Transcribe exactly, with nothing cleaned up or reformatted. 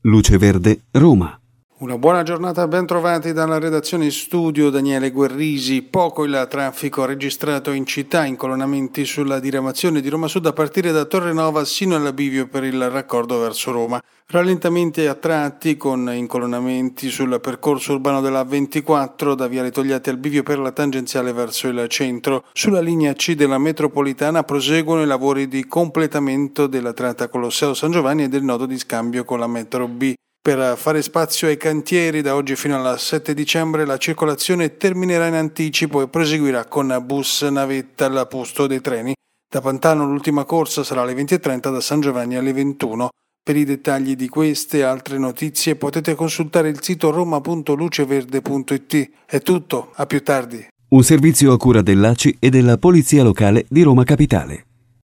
Luce Verde, Roma. Una buona giornata, ben trovati dalla redazione in studio Daniele Guerrisi. Poco il traffico registrato in città, incolonnamenti sulla diramazione di Roma Sud a partire da Torrenova sino alla Bivio per il raccordo verso Roma. Rallentamenti a tratti con incolonnamenti sul percorso urbano della A ventiquattro da Viale Togliatti al Bivio per la tangenziale verso il centro. Sulla linea C della metropolitana proseguono i lavori di completamento della tratta Colosseo San Giovanni e del nodo di scambio con la metro B. Per fare spazio ai cantieri, da oggi fino al sette dicembre la circolazione terminerà in anticipo e proseguirà con bus navetta al posto dei treni. Da Pantano l'ultima corsa sarà alle venti e trenta, da San Giovanni alle ventuno. Per i dettagli di queste e altre notizie potete consultare il sito roma punto luceverde punto it. È tutto, a più tardi. Un servizio a cura dell'A C I e della Polizia Locale di Roma Capitale.